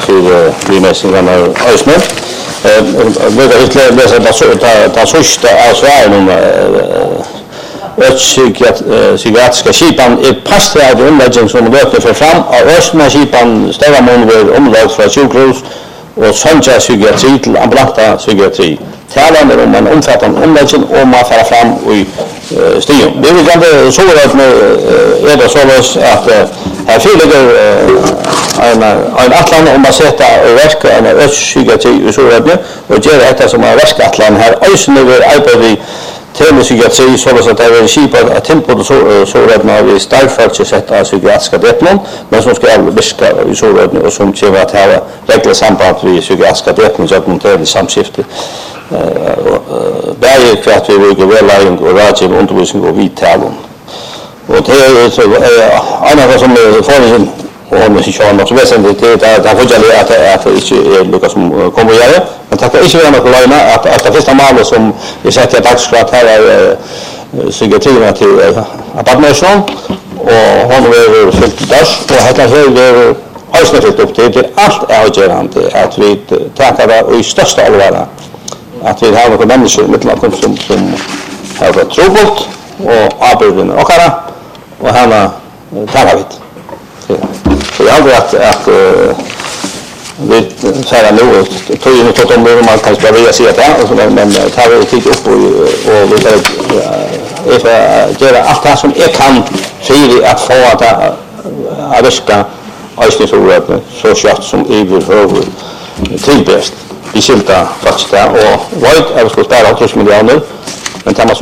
för vimässningarna ösmen. Det är läsa sista av Sverige psykiatriska skipan pastor av omläggning som löper för fram av östna skipan stora månader omlag från sjukhus och sonja psykiatri till ambulanta psykiatri. Talan om en omfattande omläggning och man fara fram i stigen. Det vill inte så att är det så att här föreligger en atlan om att sätta och verka en östpsykiatri i Sovjet och göra detta som är verkatlan här östnöver arbete telepsykiatri så att det är skipat att tempo så att man vill starkt att sätta psykiatriska depån men som ska viska i Sovjet och som kommer att ha regler samband med psykiatriska depån så att man tar det samskifte. Bäger för att vi vill väl och rådgiv undervisning och vidtalon. Och det är en av de som får och med sig något väsentligt det är fortfarande att det inte Lukas som kommer göra men tackar inte vara något låna att det första målet som vi sätter dagskraft här är psykiatrierna till Abadnation och hon är fullt dags och här kan det avsnittet upp till allt avgörande att vi tackar det i största allvar att vi har några människor mittelankomst som har varit trobult och arbeten och kara och hana tackar vi. Så jag har att vi säger nu tog in och om man kan bara vilja se det men tar vi tid upp och vi göra allt det som jag kan för att få att viska avsnittsordet så kört som överhuvud tillbäst. Vi skilta faktiskt och vad jag skulle spara 80 miljoner men tar man så